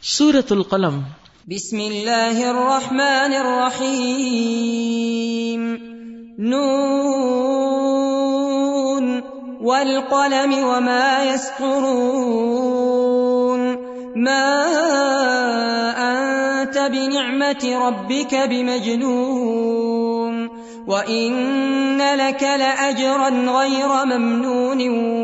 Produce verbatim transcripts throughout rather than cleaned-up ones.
سورۃ القلم۔ بسم اللہ الرحمن الرحیم۔ نون والقلم وما يسطرون ما انت بنعمت ربک بمجنون وَإِنَّ لَكَ لَأَجْرًا غَيْرَ مَمْنُونٍ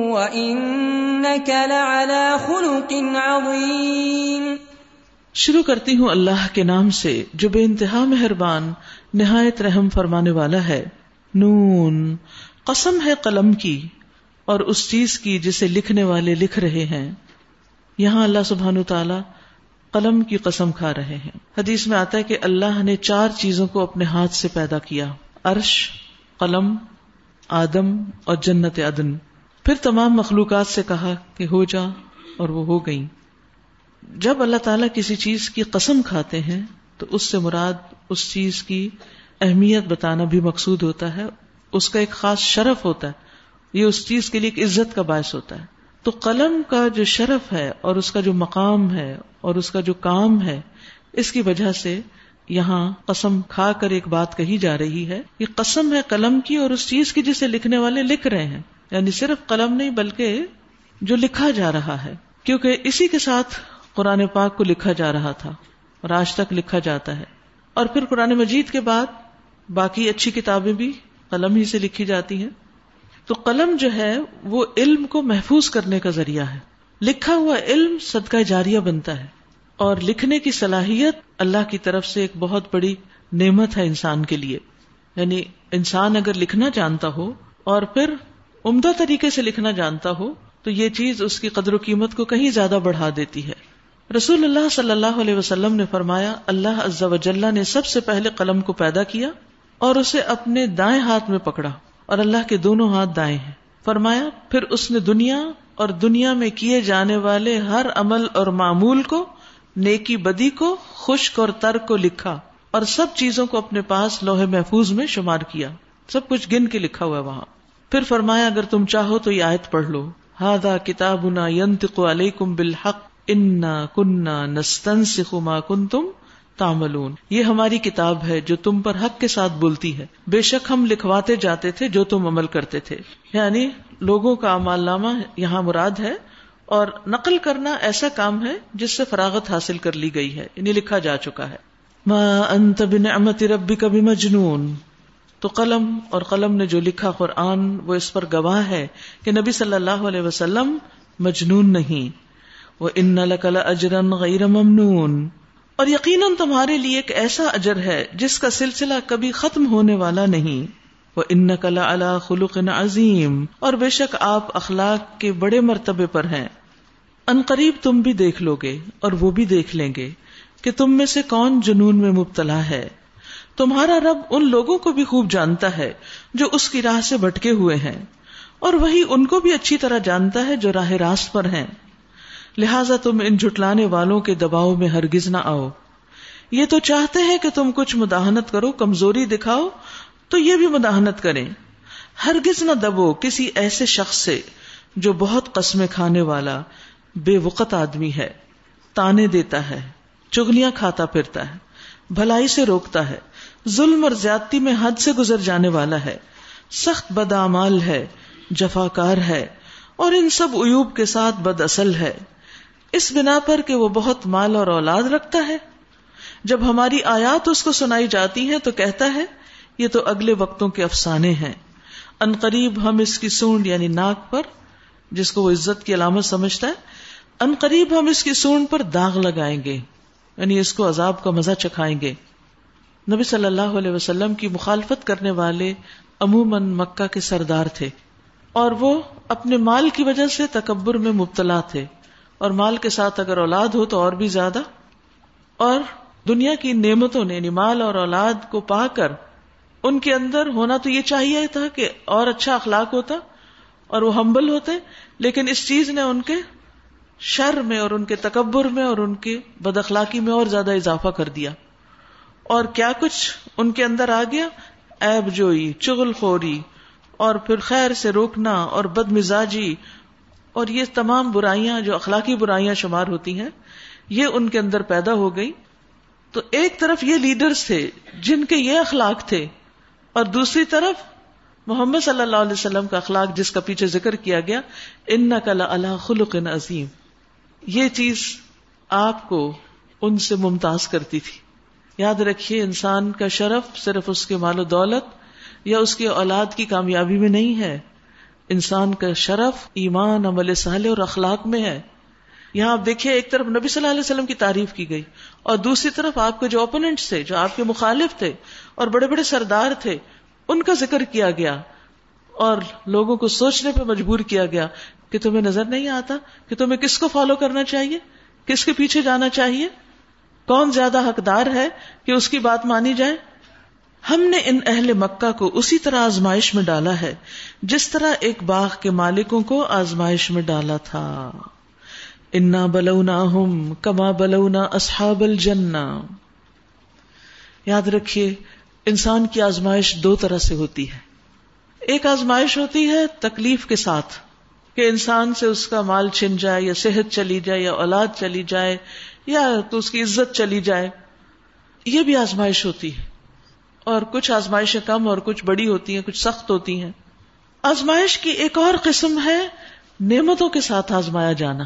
وَإِنَّكَ لَعَلَى خُلُقٍ عَظِيمٍ۔ شروع کرتی ہوں اللہ کے نام سے جو بے انتہا مہربان نہایت رحم فرمانے والا ہے۔ نون، قسم ہے قلم کی اور اس چیز کی جسے لکھنے والے لکھ رہے ہیں۔ یہاں اللہ سبحانہ تعالی قلم کی قسم کھا رہے ہیں۔ حدیث میں آتا ہے کہ اللہ نے چار چیزوں کو اپنے ہاتھ سے پیدا کیا: عرش، قلم، آدم اور جنت عدن۔ پھر تمام مخلوقات سے کہا کہ ہو جا، اور وہ ہو گئیں۔ جب اللہ تعالیٰ کسی چیز کی قسم کھاتے ہیں تو اس سے مراد اس چیز کی اہمیت بتانا بھی مقصود ہوتا ہے، اس کا ایک خاص شرف ہوتا ہے، یہ اس چیز کے لیے ایک عزت کا باعث ہوتا ہے۔ تو قلم کا جو شرف ہے اور اس کا جو مقام ہے اور اس کا جو کام ہے، اس کی وجہ سے یہاں قسم کھا کر ایک بات کہی جا رہی ہے۔ یہ قسم ہے قلم کی اور اس چیز کی جسے لکھنے والے لکھ رہے ہیں، یعنی صرف قلم نہیں بلکہ جو لکھا جا رہا ہے، کیونکہ اسی کے ساتھ قرآن پاک کو لکھا جا رہا تھا اور آج تک لکھا جاتا ہے، اور پھر قرآن مجید کے بعد باقی اچھی کتابیں بھی قلم ہی سے لکھی جاتی ہیں۔ تو قلم جو ہے وہ علم کو محفوظ کرنے کا ذریعہ ہے۔ لکھا ہوا علم صدقہ جاریہ بنتا ہے، اور لکھنے کی صلاحیت اللہ کی طرف سے ایک بہت بڑی نعمت ہے انسان کے لیے۔ یعنی انسان اگر لکھنا جانتا ہو اور پھر عمدہ طریقے سے لکھنا جانتا ہو تو یہ چیز اس کی قدر و قیمت کو کہیں زیادہ بڑھا دیتی ہے۔ رسول اللہ صلی اللہ علیہ وسلم نے فرمایا، اللہ عز و جل نے سب سے پہلے قلم کو پیدا کیا اور اسے اپنے دائیں ہاتھ میں پکڑا، اور اللہ کے دونوں ہاتھ دائیں ہیں۔ فرمایا پھر اس نے دنیا اور دنیا میں کیے جانے والے ہر عمل اور معمول کو، نیکی بدی کو، خشک اور ترک کو لکھا، اور سب چیزوں کو اپنے پاس لوح محفوظ میں شمار کیا، سب کچھ گن کے لکھا ہوا ہے وہاں۔ پھر فرمایا اگر تم چاہو تو یہ آیت پڑھ لو، ھذا کتابنا ینطق علیکم بالحق انا کنا نستنسخ ما کنتم تعملون۔ یہ ہماری کتاب ہے جو تم پر حق کے ساتھ بولتی ہے، بے شک ہم لکھواتے جاتے تھے جو تم عمل کرتے تھے۔ یعنی لوگوں کا اعمال نامہ یہاں مراد ہے، اور نقل کرنا ایسا کام ہے جس سے فراغت حاصل کر لی گئی ہے، یعنی لکھا جا چکا ہے۔ ما انت بنعمت ربک بمجنون۔ تو قلم اور قلم نے جو لکھا قرآن وہ اس پر گواہ ہے کہ نبی صلی اللہ علیہ وسلم مجنون نہیں۔ وَإِنَّ لَكَ لَأَجْرًا غَيْرَ مَمْنُونٍ، اور یقیناً تمہارے لیے ایک ایسا اجر ہے جس کا سلسلہ کبھی ختم ہونے والا نہیں۔ وَإِنَّكَ لَعَلَى خُلُقٍ عَظِيمٍ، اور بے شک آپ اخلاق کے بڑے مرتبے پر ہیں۔ ان قریب تم بھی دیکھ لو گے اور وہ بھی دیکھ لیں گے کہ تم میں سے کون جنون میں مبتلا ہے۔ تمہارا رب ان لوگوں کو بھی خوب جانتا ہے جو اس کی راہ سے بھٹکے ہوئے ہیں، اور وہی ان کو بھی اچھی طرح جانتا ہے جو راہ راست پر ہیں۔ لہٰذا تم ان جھٹلانے والوں کے دباؤ میں ہرگز نہ آؤ۔ یہ تو چاہتے ہیں کہ تم کچھ مداحنت کرو، کمزوری دکھاؤ، تو یہ بھی مداحنت کریں۔ ہرگز نہ دبو کسی ایسے شخص سے جو بہت قسمیں کھانے والا، بے وقت آدمی ہے، تانے دیتا ہے، چغلیاں کھاتا پھرتا ہے، بھلائی سے روکتا ہے، ظلم اور زیادتی میں حد سے گزر جانے والا ہے، سخت بداعمال ہے، جفاکار ہے، اور ان سب عیوب کے ساتھ بد اصل ہے، اس بنا پر کہ وہ بہت مال اور اولاد رکھتا ہے۔ جب ہماری آیات اس کو سنائی جاتی ہیں تو کہتا ہے یہ تو اگلے وقتوں کے افسانے ہیں، ان قریب ہم اس کی سونڈ یعنی ناک پر، جس کو وہ عزت کی علامت سمجھتا ہے، ان قریب ہم اس کی سونڈ پر داغ لگائیں گے، یعنی اس کو عذاب کا مزہ چکھائیں گے۔ نبی صلی اللہ علیہ وسلم کی مخالفت کرنے والے عموماً مکہ کے سردار تھے، اور وہ اپنے مال کی وجہ سے تکبر میں مبتلا تھے، اور مال کے ساتھ اگر اولاد ہو تو اور بھی زیادہ، اور دنیا کی نعمتوں نے یعنی مال اور اولاد کو پا کر ان کے اندر ہونا تو یہ چاہیے تھا کہ اور اچھا اخلاق ہوتا اور وہ ہمبل ہوتے، لیکن اس چیز نے ان کے شر میں اور ان کے تکبر میں اور ان کے بد اخلاقی میں اور زیادہ اضافہ کر دیا۔ اور کیا کچھ ان کے اندر آ گیا، عیب جوئی، چغل خوری، اور پھر خیر سے روکنا اور بد مزاجی، اور یہ تمام برائیاں جو اخلاقی برائیاں شمار ہوتی ہیں، یہ ان کے اندر پیدا ہو گئی. تو ایک طرف یہ لیڈرز تھے جن کے یہ اخلاق تھے، اور دوسری طرف محمد صلی اللہ علیہ وسلم کا اخلاق جس کا پیچھے ذکر کیا گیا، انک لعلی خلق عظیم. یہ چیز آپ کو ان سے ممتاز کرتی تھی. یاد رکھیے، انسان کا شرف صرف اس کے مال و دولت یا اس کی اولاد کی کامیابی میں نہیں ہے. انسان کا شرف ایمان، عمل صالح اور اخلاق میں ہے. یہاں آپ دیکھیے، ایک طرف نبی صلی اللہ علیہ وسلم کی تعریف کی گئی اور دوسری طرف آپ کے جو اوپوننٹس تھے، جو آپ کے مخالف تھے اور بڑے بڑے سردار تھے، ان کا ذکر کیا گیا اور لوگوں کو سوچنے پہ مجبور کیا گیا کہ تمہیں نظر نہیں آتا کہ تمہیں کس کو فالو کرنا چاہیے، کس کے پیچھے جانا چاہیے، کون زیادہ حقدار ہے کہ اس کی بات مانی جائے. ہم نے ان اہل مکہ کو اسی طرح آزمائش میں ڈالا ہے جس طرح ایک باغ کے مالکوں کو آزمائش میں ڈالا تھا. انا بلوناہم کما بلونا اصحاب الجنہ. یاد رکھیے، انسان کی آزمائش دو طرح سے ہوتی ہے. ایک آزمائش ہوتی ہے تکلیف کے ساتھ، کہ انسان سے اس کا مال چھن جائے یا صحت چلی جائے یا اولاد چلی جائے یا تو اس کی عزت چلی جائے. یہ بھی آزمائش ہوتی ہے، اور کچھ آزمائشیں کم اور کچھ بڑی ہوتی ہیں، کچھ سخت ہوتی ہیں. آزمائش کی ایک اور قسم ہے نعمتوں کے ساتھ آزمایا جانا،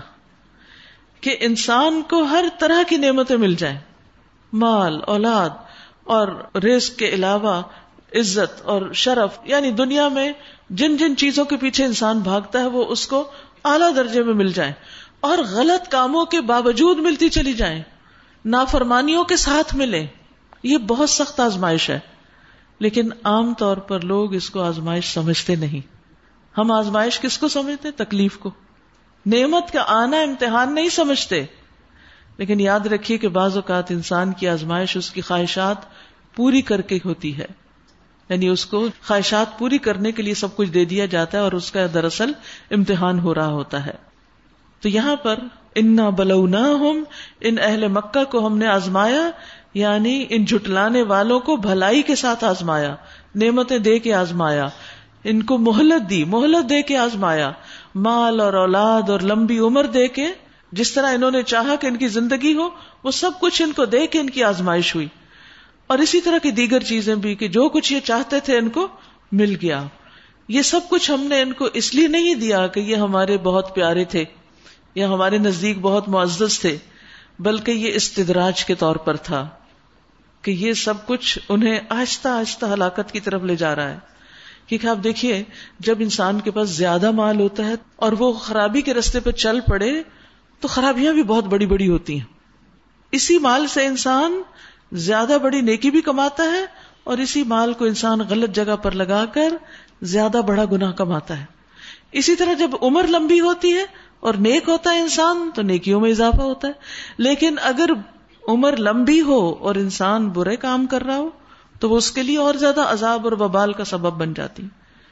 کہ انسان کو ہر طرح کی نعمتیں مل جائیں، مال، اولاد اور رزق کے علاوہ عزت اور شرف. یعنی دنیا میں جن جن چیزوں کے پیچھے انسان بھاگتا ہے وہ اس کو اعلیٰ درجے میں مل جائیں، اور غلط کاموں کے باوجود ملتی چلی جائیں، نافرمانیوں کے ساتھ ملیں. یہ بہت سخت آزمائش ہے، لیکن عام طور پر لوگ اس کو آزمائش سمجھتے نہیں. ہم آزمائش کس کو سمجھتے؟ تکلیف کو. نعمت کا آنا امتحان نہیں سمجھتے. لیکن یاد رکھیے کہ بعض اوقات انسان کی آزمائش اس کی خواہشات پوری کر کے ہوتی ہے، یعنی اس کو خواہشات پوری کرنے کے لیے سب کچھ دے دیا جاتا ہے اور اس کا دراصل امتحان ہو رہا ہوتا ہے. تو یہاں پر انا بلوناہم، ان اہل مکہ کو ہم نے آزمایا، یعنی ان جھٹلانے والوں کو بھلائی کے ساتھ آزمایا، نعمتیں دے کے آزمایا، ان کو مہلت دی، مہلت دے کے آزمایا، مال اور اولاد اور لمبی عمر دے کے، جس طرح انہوں نے چاہا کہ ان کی زندگی ہو وہ سب کچھ ان کو دے کے ان کی آزمائش ہوئی. اور اسی طرح کی دیگر چیزیں بھی کہ جو کچھ یہ چاہتے تھے ان کو مل گیا. یہ سب کچھ ہم نے ان کو اس لیے نہیں دیا کہ یہ ہمارے بہت پیارے تھے یا ہمارے نزدیک بہت معزز تھے، بلکہ یہ استدراج کے طور پر تھا کہ یہ سب کچھ انہیں آہستہ آہستہ ہلاکت کی طرف لے جا رہا ہے. کیونکہ آپ دیکھیے، جب انسان کے پاس زیادہ مال ہوتا ہے اور وہ خرابی کے راستے پہ چل پڑے تو خرابیاں بھی بہت بڑی بڑی ہوتی ہیں. اسی مال سے انسان زیادہ بڑی نیکی بھی کماتا ہے اور اسی مال کو انسان غلط جگہ پر لگا کر زیادہ بڑا گناہ کماتا ہے. اسی طرح جب عمر لمبی ہوتی ہے اور نیک ہوتا ہے انسان تو نیکیوں میں اضافہ ہوتا ہے. لیکن اگر عمر لمبی ہو اور انسان برے کام کر رہا ہو تو وہ اس کے لیے اور زیادہ عذاب اور وبال کا سبب بن جاتی.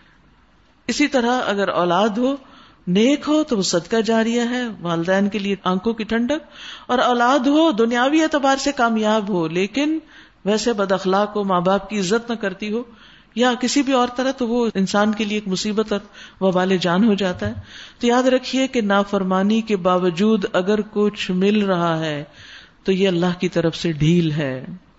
اسی طرح اگر اولاد ہو، نیک ہو تو وہ صدقہ جاریہ ہے، والدین کے لیے آنکھوں کی ٹھنڈک. اور اولاد ہو دنیاوی اعتبار سے کامیاب ہو لیکن ویسے بد اخلاق ہو، ماں باپ کی عزت نہ کرتی ہو یا کسی بھی اور طرح، تو وہ انسان کے لیے ایک مصیبت اور وبال جان ہو جاتا ہے. تو یاد رکھیے کہ نافرمانی کے باوجود اگر کچھ مل رہا ہے تو یہ اللہ کی طرف سے ڈھیل ہے.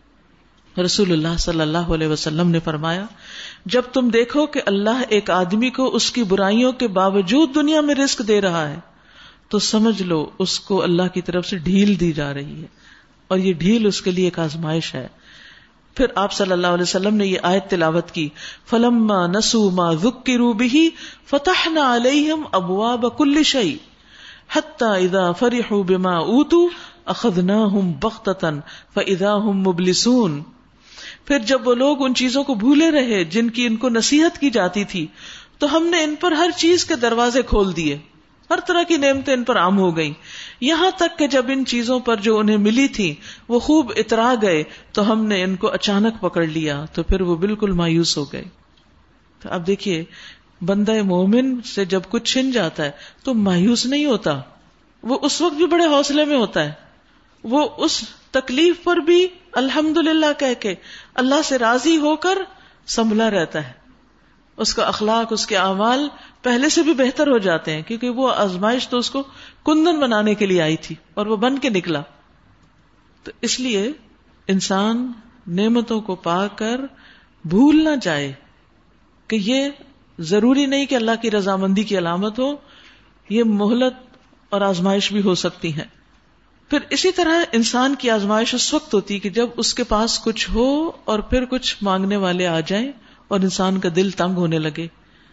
رسول اللہ صلی اللہ علیہ وسلم نے فرمایا، جب تم دیکھو کہ اللہ ایک آدمی کو اس کی برائیوں کے باوجود دنیا میں رزق دے رہا ہے تو سمجھ لو اس کو اللہ کی طرف سے ڈھیل دی جا رہی ہے، اور یہ ڈھیل اس کے لیے ایک آزمائش ہے. پھر آپ صلی اللہ علیہ وسلم نے یہ آیت تلاوت کی، فَلَمَّا نَسُوا مَا ذُكِّرُوا بِهِ فَتَحْنَا عَلَيْهِمْ أَبْوَابَ كُلِّ شَيْءٍ حَتَّى إِذَا فَرِحُوا بِمَا أُوتُوا أَخَذْنَاهُمْ بَغْتَةً فَإِذَا هُمْ مُبْلِسُونَ. پھر جب وہ لوگ ان چیزوں کو بھولے رہے جن کی ان کو نصیحت کی جاتی تھی تو ہم نے ان پر ہر چیز کے دروازے کھول دیے، ہر طرح کی نعمتیں ان پر عام ہو گئیں، یہاں تک کہ جب ان چیزوں پر جو انہیں ملی تھی وہ خوب اترا گئے تو ہم نے ان کو اچانک پکڑ لیا تو پھر وہ بالکل مایوس ہو گئے. تو اب دیکھیے، بندہ مومن سے جب کچھ چھن جاتا ہے تو مایوس نہیں ہوتا، وہ اس وقت بھی بڑے حوصلے میں ہوتا ہے، وہ اس تکلیف پر بھی الحمدللہ کہہ کے اللہ سے راضی ہو کر سنبھلا رہتا ہے. اس کا اخلاق، اس کے اعمال پہلے سے بھی بہتر ہو جاتے ہیں، کیونکہ وہ آزمائش تو اس کو کندن بنانے کے لیے آئی تھی اور وہ بن کے نکلا. تو اس لیے انسان نعمتوں کو پا کر بھول نہ جائے کہ یہ ضروری نہیں کہ اللہ کی رضامندی کی علامت ہو، یہ مہلت اور آزمائش بھی ہو سکتی ہیں. پھر اسی طرح انسان کی آزمائش اس وقت ہوتی کہ جب اس کے پاس کچھ ہو اور پھر کچھ مانگنے والے آ جائیں اور انسان کا دل تنگ ہونے لگے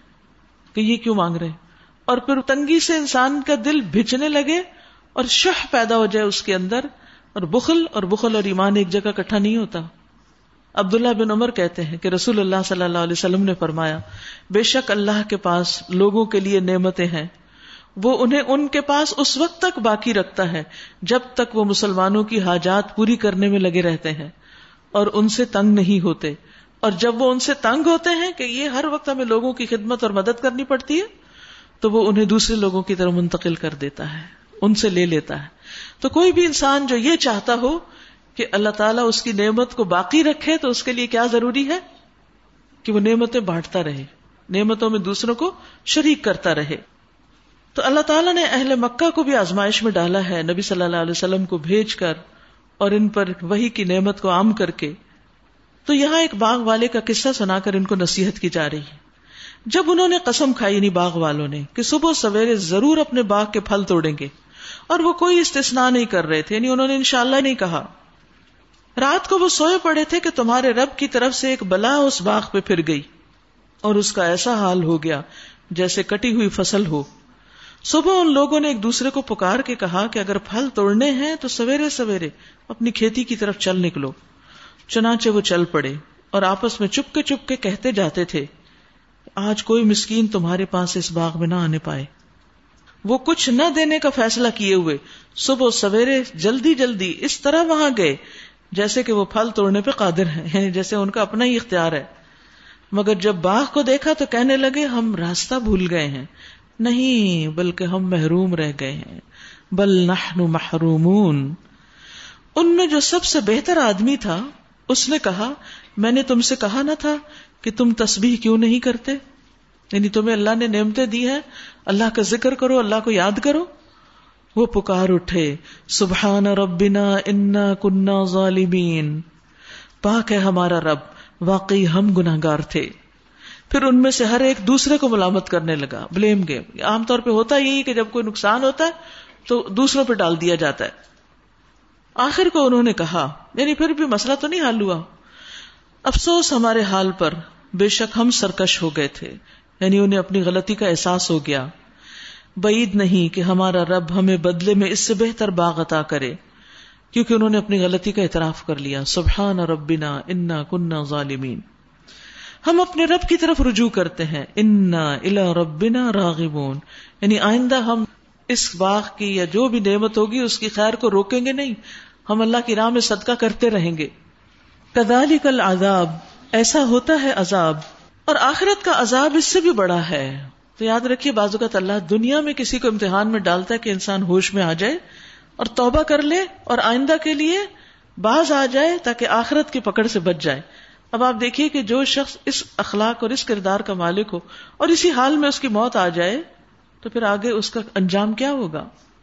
کہ یہ کیوں مانگ رہے، اور پھر تنگی سے انسان کا دل بھجنے لگے اور شح پیدا ہو جائے اس کے اندر. اور بخل اور بخل اور ایمان ایک جگہ اکٹھا نہیں ہوتا. عبداللہ بن عمر کہتے ہیں کہ رسول اللہ صلی اللہ علیہ وسلم نے فرمایا، بے شک اللہ کے پاس لوگوں کے لیے نعمتیں ہیں، وہ انہیں ان کے پاس اس وقت تک باقی رکھتا ہے جب تک وہ مسلمانوں کی حاجات پوری کرنے میں لگے رہتے ہیں اور ان سے تنگ نہیں ہوتے، اور جب وہ ان سے تنگ ہوتے ہیں کہ یہ ہر وقت ہمیں لوگوں کی خدمت اور مدد کرنی پڑتی ہے تو وہ انہیں دوسرے لوگوں کی طرف منتقل کر دیتا ہے، ان سے لے لیتا ہے. تو کوئی بھی انسان جو یہ چاہتا ہو کہ اللہ تعالیٰ اس کی نعمت کو باقی رکھے تو اس کے لیے کیا ضروری ہے کہ وہ نعمتیں بانٹتا رہے، نعمتوں میں دوسروں کو شریک کرتا رہے. تو اللہ تعالیٰ نے اہل مکہ کو بھی آزمائش میں ڈالا ہے نبی صلی اللہ علیہ وسلم کو بھیج کر اور ان پر وحی کی نعمت کو عام کر کے. تو یہاں ایک باغ والے کا قصہ سنا کر ان کو نصیحت کی جا رہی ہے. جب انہوں نے قسم کھائی یعنی باغ والوں نے کہ صبح سویرے ضرور اپنے باغ کے پھل توڑیں گے، اور وہ کوئی استثناء نہیں کر رہے تھے، یعنی انہوں نے انشاءاللہ نہیں کہا. رات کو وہ سوئے پڑے تھے کہ تمہارے رب کی طرف سے ایک بلا اس باغ پہ پھر گئی اور اس کا ایسا حال ہو گیا جیسے کٹی ہوئی فصل ہو. صبح ان لوگوں نے ایک دوسرے کو پکار کے کہا کہ اگر پھل توڑنے ہیں تو سویرے سویرے اپنی کھیتی کی طرف چل نکلو. چنانچہ وہ چل پڑے اور آپس میں چپ کے چپ کے کہتے جاتے تھے، آج کوئی مسکین تمہارے پاس اس باغ میں نہ آنے پائے. وہ کچھ نہ دینے کا فیصلہ کیے ہوئے صبح سویرے جلدی جلدی اس طرح وہاں گئے جیسے کہ وہ پھل توڑنے پہ قادر ہیں، یعنی جیسے ان کا اپنا ہی اختیار ہے. مگر جب باغ کو دیکھا تو کہنے لگے، ہم راستہ بھول گئے ہیں. نہیں، بلکہ ہم محروم رہ گئے ہیں. بل نحن محرومون. ان میں جو سب سے بہتر آدمی تھا اس نے کہا، میں نے تم سے کہا نہ تھا کہ تم تسبیح کیوں نہیں کرتے؟ یعنی تمہیں اللہ نے نعمتیں دی ہیں، اللہ کا ذکر کرو، اللہ کو یاد کرو. وہ پکار اٹھے، سبحان ربنا انا کننا ظالمین. پاک ہے ہمارا رب، واقعی ہم گناہگار تھے. پھر ان میں سے ہر ایک دوسرے کو ملامت کرنے لگا، بلیم گیم. عام طور پہ ہوتا یہی کہ جب کوئی نقصان ہوتا ہے تو دوسروں پہ ڈال دیا جاتا ہے. آخر کو انہوں نے کہا، یعنی پھر بھی مسئلہ تو نہیں حل ہوا، افسوس ہمارے حال پر، بے شک ہم سرکش ہو گئے تھے. یعنی انہیں اپنی غلطی کا احساس ہو گیا. بعید نہیں کہ ہمارا رب ہمیں بدلے میں اس سے بہتر باغ عطا کرے، کیونکہ انہوں نے اپنی غلطی کا اعتراف کر لیا. سبحان ربنا انا کننا ظالمین. ہم اپنے رب کی طرف رجوع کرتے ہیں. انا الی ربنا راغبون. یعنی آئندہ ہم اس باغ کی یا جو بھی نعمت ہوگی اس کی خیر کو روکیں گے نہیں، ہم اللہ کی راہ میں صدقہ کرتے رہیں گے. کذالک العذاب. ایسا ہوتا ہے عذاب، اور آخرت کا عذاب اس سے بھی بڑا ہے. تو یاد رکھیے، بعض اوقات اللہ دنیا میں کسی کو امتحان میں ڈالتا ہے کہ انسان ہوش میں آ جائے اور توبہ کر لے اور آئندہ کے لیے باز آ جائے تاکہ آخرت کی پکڑ سے بچ جائے. اب آپ دیکھیے کہ جو شخص اس اخلاق اور اس کردار کا مالک ہو اور اسی حال میں اس کی موت آ جائے تو پھر آگے اس کا انجام کیا ہوگا؟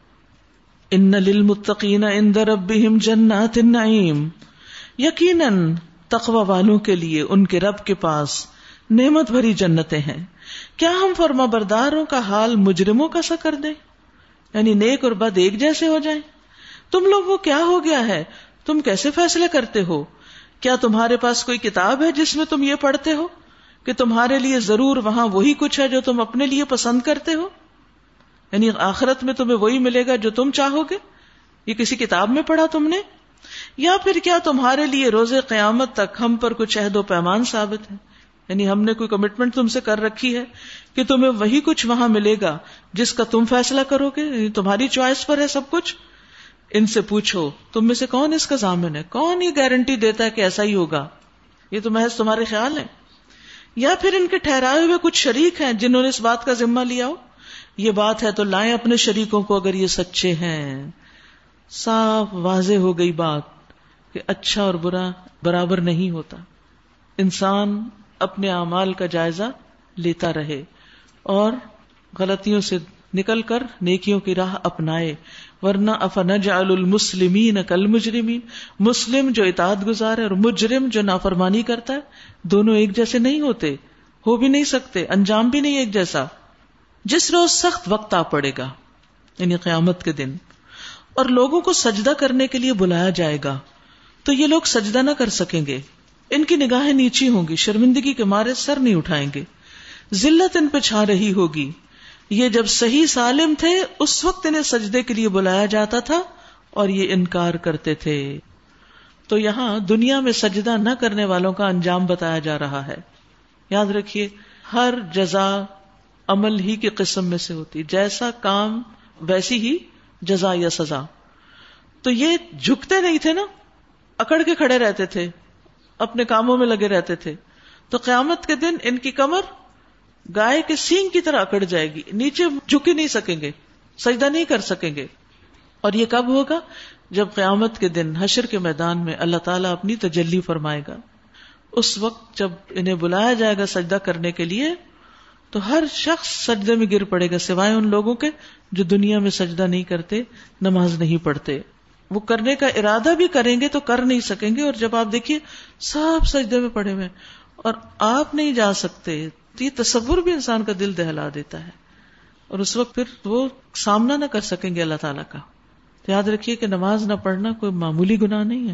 ان للمتقین عند ربهم جنات النعیم. یقیناً تقوی والوں کے لیے ان کے رب کے پاس نعمت بھری جنتیں ہیں. کیا ہم فرما برداروں کا حال مجرموں کا سا کر دیں؟ یعنی نیک اور بد ایک جیسے ہو جائیں؟ تم لوگوں کو کیا ہو گیا ہے؟ تم کیسے فیصلے کرتے ہو؟ کیا تمہارے پاس کوئی کتاب ہے جس میں تم یہ پڑھتے ہو کہ تمہارے لیے ضرور وہاں وہی کچھ ہے جو تم اپنے لیے پسند کرتے ہو؟ یعنی آخرت میں تمہیں وہی ملے گا جو تم چاہو گے؟ یہ کسی کتاب میں پڑھا تم نے؟ یا پھر کیا تمہارے لیے روز قیامت تک ہم پر کچھ عہد و پیمان ثابت ہے؟ یعنی ہم نے کوئی کمٹمنٹ تم سے کر رکھی ہے کہ تمہیں وہی کچھ وہاں ملے گا جس کا تم فیصلہ کرو گے؟ یعنی تمہاری چوائس پر ہے سب کچھ. ان سے پوچھو تم میں سے کون اس کا ضامن ہے؟ کون یہ گارنٹی دیتا ہے کہ ایسا ہی ہوگا؟ یہ تو محض تمہارے خیال ہیں. یا پھر ان کے ٹھہرائے ہوئے کچھ شریک ہیں جنہوں نے اس بات کا ذمہ لیا ہو؟ یہ بات ہے تو لائیں اپنے شریکوں کو اگر یہ سچے ہیں. صاف واضح ہو گئی بات کہ اچھا اور برا برابر نہیں ہوتا. انسان اپنے اعمال کا جائزہ لیتا رہے اور غلطیوں سے نکل کر نیکیوں کی راہ اپنائے. ورنہ افنجعل المسلمین کالمجرمین، مسلم جو اطاعت گزار ہے اور مجرم جو نافرمانی کرتا ہے دونوں ایک جیسے نہیں ہوتے، ہو بھی نہیں سکتے، انجام بھی نہیں ایک جیسا. جس روز سخت وقت آ پڑے گا یعنی قیامت کے دن، اور لوگوں کو سجدہ کرنے کے لیے بلایا جائے گا تو یہ لوگ سجدہ نہ کر سکیں گے، ان کی نگاہیں نیچی ہوں گی، شرمندگی کے مارے سر نہیں اٹھائیں گے، ذلت ان پہ چھا رہی ہوگی. یہ جب صحیح سالم تھے اس وقت انہیں سجدے کے لیے بلایا جاتا تھا اور یہ انکار کرتے تھے. تو یہاں دنیا میں سجدہ نہ کرنے والوں کا انجام بتایا جا رہا ہے. یاد رکھیے ہر جزا عمل ہی کی قسم میں سے ہوتی، جیسا کام ویسی ہی جزا یا سزا. تو یہ جھکتے نہیں تھے نا، اکڑ کے کھڑے رہتے تھے، اپنے کاموں میں لگے رہتے تھے. تو قیامت کے دن ان کی کمر گائے کے سینگ کی طرح اکڑ جائے گی، نیچے جھک ہی نہیں سکیں گے، سجدہ نہیں کر سکیں گے. اور یہ کب ہوگا؟ جب قیامت کے دن حشر کے میدان میں اللہ تعالیٰ اپنی تجلی فرمائے گا. اس وقت جب انہیں بلایا جائے گا سجدہ کرنے کے لیے تو ہر شخص سجدے میں گر پڑے گا سوائے ان لوگوں کے جو دنیا میں سجدہ نہیں کرتے، نماز نہیں پڑھتے. وہ کرنے کا ارادہ بھی کریں گے تو کر نہیں سکیں گے. اور جب آپ دیکھیے سب سجدے میں پڑے ہوئے اور آپ نہیں جا سکتے تو یہ تصور بھی انسان کا دل دہلا دیتا ہے، اور اس وقت پھر وہ سامنا نہ کر سکیں گے اللہ تعالیٰ کا. تو یاد رکھیے کہ نماز نہ پڑھنا کوئی معمولی گناہ نہیں ہے،